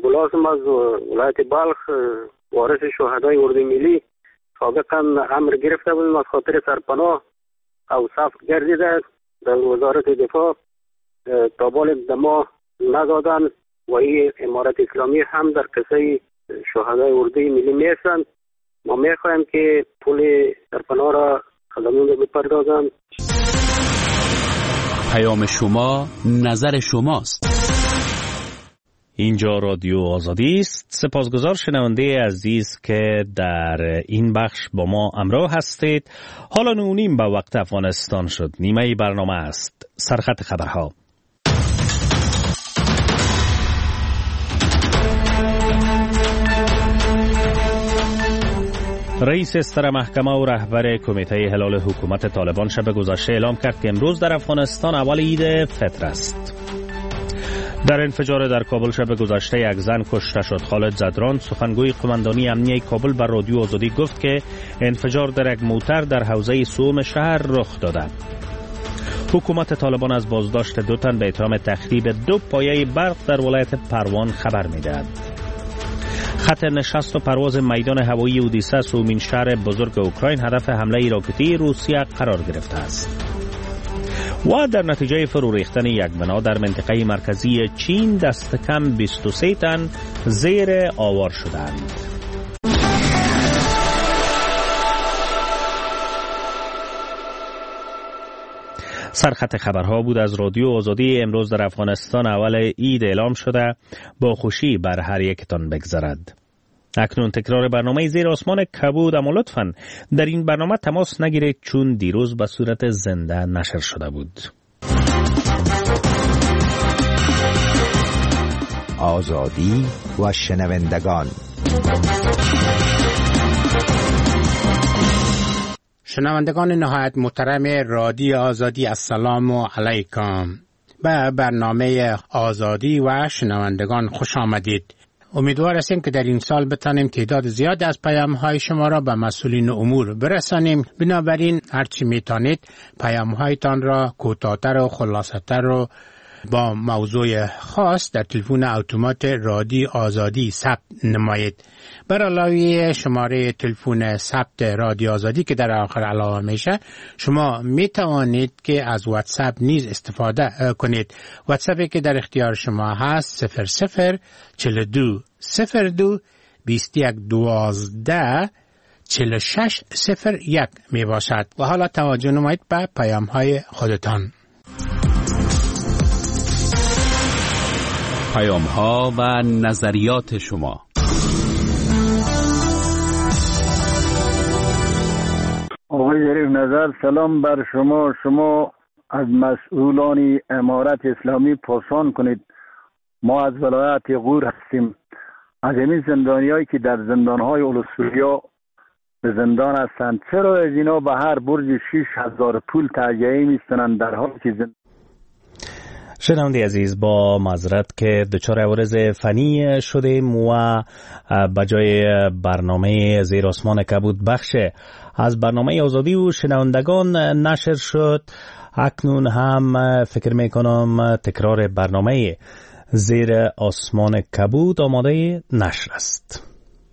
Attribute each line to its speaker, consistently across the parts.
Speaker 1: عبدالله هستم از ولایت بلخ، وارث شهدای اردوی ملی. سابقا امر گرفته بودیم از خاطر سرپناه او ثبت گردیده در وزارت دفاع، تا بال ما ندادن و این امارت اسلامی هم در قصه شهدای اردوی ملی میرسند. ما میخوایم که پول سرپناه را خدمون رو بپردازند.
Speaker 2: پیام شما نظر شماست.
Speaker 3: اینجا رادیو آزادی است. سپاسگزار شنونده عزیز که در این بخش با ما همراه هستید. حالا 9:30 به وقت افغانستان شد. نیمه برنامه است سرخط خبرها. رئیس استر محکمه و رهبر کمیته هلال حکومت طالبان شب گذشته اعلام کرد که امروز در افغانستان اول عید فطر است. در انفجار در کابل شب گذشته یک زن کشته شد. خالد زدران سخنگوی قماندانی امنیه کابل بر رادیو آزادی گفت که انفجار در یک موتر در حوزه سوم شهر رخ داده. حکومت طالبان از بازداشت 2 تن به اتهام تخریب 2 پایه برق در ولایت پروان خبر می‌دهد. خط نشست و پرواز میدان هوایی اودیسه سومین شهر بزرگ اوکراین هدف حمله راکتی روسیه قرار گرفته است. و در نتیجه فرو ریختن یک بنا در منطقه مرکزی چین دست کم 23 تن زیر آوار شدند. سرخط خبرها بود از رادیو آزادی. امروز در افغانستان اول عید اعلام شده. با خوشی بر هر یکتان بگذرد. اکنون تکرار برنامه زیر آسمان کبود، اما لطفاً در این برنامه تماس نگیرید چون دیروز به صورت زنده نشر شده بود.
Speaker 4: آزادی و شنوندگان.
Speaker 5: شنوندگان نهایت محترم رادیو آزادی، السلام علیکم. به برنامه آزادی و شنوندگان خوش آمدید. امیدوار هستیم که در این سال بتانیم تعداد زیاد از پیام‌های شما را به مسئولین امور برسانیم. بنابراین هرچی میتونید پیام‌هایتان را کوتاه‌تر و خلاصه‌تر و با موضوع خاص در تلفن اتومات رادیو آزادی ثبت نمایید. بر علاوه شماره تلفن ثبت رادیو آزادی که در آخر علاوه میشه، شما میتوانید که از واتساپ نیز استفاده کنید. واتساپی که در اختیار شما هست 004202 2112 4601 می باشد. و حالا توجه نمایید به پیام های خودتان.
Speaker 2: پیام ها و نظریات شما.
Speaker 6: آقای ظریف نظر، سلام بر شما. شما از مسئولان امارت اسلامی پرسان کنید. ما از ولایت غور هستیم. از این زندانیایی که در زندانهای اولوسوریا به زندان هستند، چرا از اینا به هر برج 6,000 پول تعیین میستنند در حالی که
Speaker 3: شنونده عزیز، با معذرت که دچار عوارض فنی شدیم و بجای برنامه زیر آسمان کبود بخش از برنامه آزادی و شنوندگان نشر شد، اکنون هم فکر میکنم تکرار برنامه زیر آسمان کبود آماده نشر است.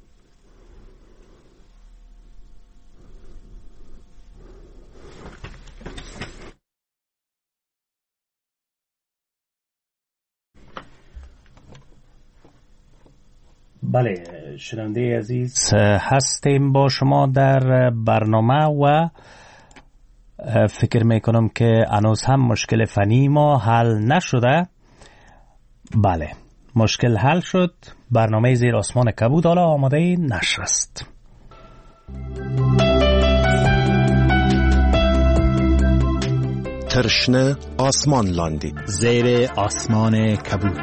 Speaker 3: بله شنونده عزیز، هستیم با شما در برنامه و فکر میکنم که هنوز هم مشکل فنی ما حل نشده. بله مشکل حل شد. برنامه زیر آسمان کبود حالا آماده نشر است.
Speaker 4: ترشنه آسمان لاندی
Speaker 3: زیر آسمان کبود.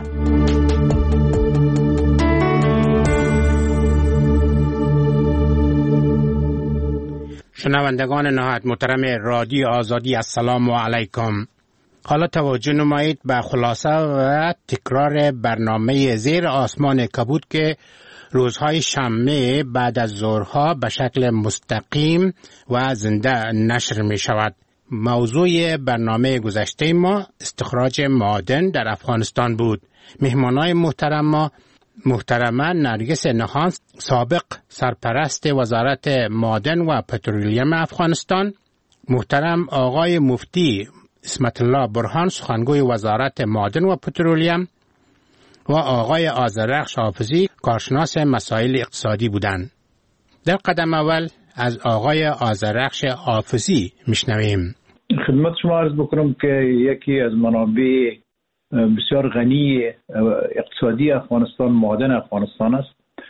Speaker 5: شنوندگان نهایت محترم رادیو آزادی، السلام علیکم. حالا توجه نمایید به خلاصه و تکرار برنامه زیر آسمان کبود که روزهای شنبه بعد از ظهرها به شکل مستقیم و زنده نشر می شود. موضوع برنامه گذشته ما استخراج معادن در افغانستان بود. مهمانای محترم ما محترمه نرگس نهان سابق سرپرست وزارت معدن و پترولیوم افغانستان، محترم آقای مفتی اسمت الله برهان سخنگوی وزارت معدن و پترولیوم و آقای آذرخش حافظی کارشناس مسائل اقتصادی بودند. در قدم اول از آقای آذرخش حافظی میشنویم.
Speaker 7: خدمت شما عرض بکنم که یکی از منابع بسیار غنی اقتصادی افغانستان معدن افغانستان است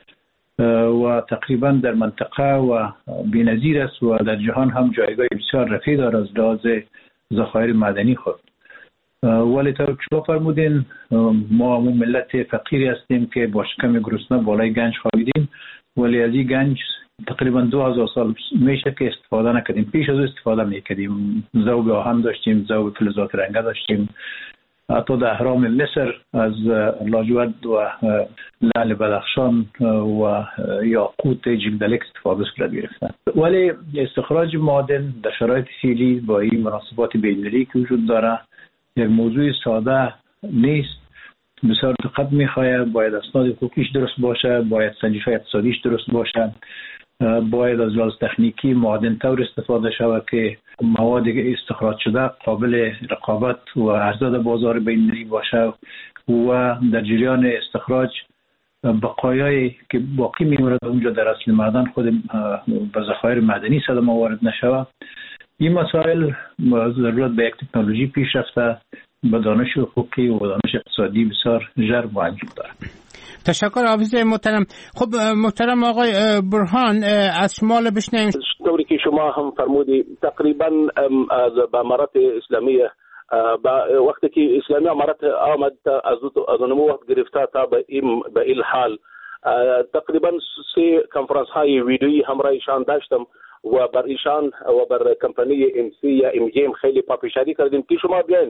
Speaker 7: و تقریبا در منطقه و بی‌نظیر است و در جهان هم جایگاه بسیار رفیع دارد از لحاظ ذخایر معدنی خود. ولی تا شما فرمودین ما ملت فقیری هستیم که با شکم گرسنه بالای گنج خوابیدیم، ولی از این گنج تقریبا 2000 سال میشه که استفاده نکردیم. پیش از استفاده میکردیم، ذوب آهن داشتیم، ذوب فلزات رنگه داشتیم، حتی در اهرام مصر از لاجورد و لعل بدخشان و یاقوت جلدلک استفاده صورت گرفتن. ولی استخراج معدن در شرایط فعلی با این مناسبات بین‌المللی که وجود داره یک موضوع ساده نیست، بسیار دقت میخواهد. باید اسناد حقوقیش درست باشه، باید سنجش اقتصادیش درست باشه، باید از لحاظ تکنیکی معدن طور استفاده شود که مواد استخراج شده قابل رقابت و عرضه در بازار بین‌المللی باشه و در جریان استخراج بقایایی که باقی میموند اونجا در اصل معدن خود به ذخایر معدنی صدمه وارد نشود. این مسائل ضرورت به یک تکنولوژی پیشرفته به دانش حقوقی و دانش اقتصادی بسیار ژرف و عجیب دارد.
Speaker 5: تشکر حافظ محترم. خب محترم آقای برهان از شما بشنویم.
Speaker 8: طوری که شما هم فرمودی تقریبا به امارت اسلامیه وقتی که اسلامی امارت آمد از اون وقت گرفته تا به این حال تقریبا 3 کنفرانس های ویدیویی همراه ایشان داشتم و بر ایشان و بر کمپانی ام سی یا ام جی ام خیلی پافشاری کردیم که شما بیاین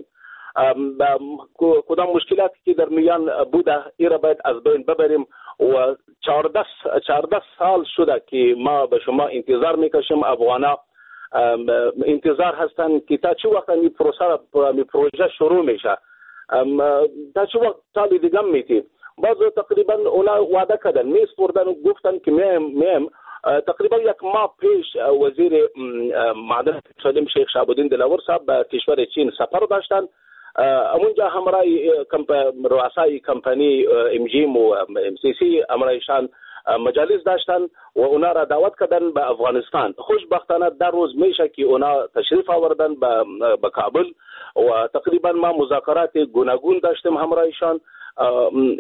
Speaker 8: کدام مشکلاتی که در میان بوده ای را باید از بین ببریم و 14 سال شده که ما به شما انتظار میکشیم. افغانا انتظار هستن که تا چه وقت این پروژه شروع میشه، تا چه وقت سال دیگه میتیم. باز تقریبا اونا وعده کردن میسپردن و گفتن که میم تقریبا یک ماه پیش وزیر معدن سالم شیخ شهاب‌الدین دلاور صاحب به کشور چین سفر داشتن. اونجا همراه رؤسای کمپانی ام جی ام و ام سی سی همراهشان مجالس داشتن و اونا را دعوت کردن به افغانستان. خوشبختانه در روز میشه که اونا تشریف آوردن به کابل و تقریبا ما مذاکرات گوناگون داشتیم همراهشان.